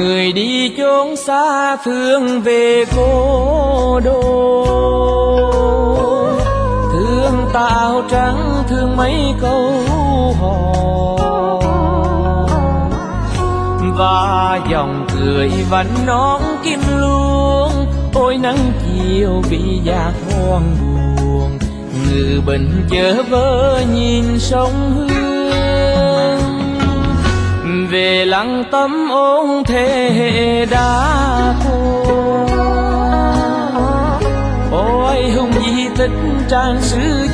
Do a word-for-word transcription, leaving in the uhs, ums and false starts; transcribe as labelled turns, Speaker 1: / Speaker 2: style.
Speaker 1: người đi chốn xa thương về cố đô. Thương tàu trắng thương mấy câu hò, và dòng cười vẫn nón kim luông. Ôi nắng chiều bị già thoáng buồn, ngự bình chớ vơ nhìn sông Hương. Về lặng tâm ôn thế hệ đã qua, ôi hùng di tích trang sử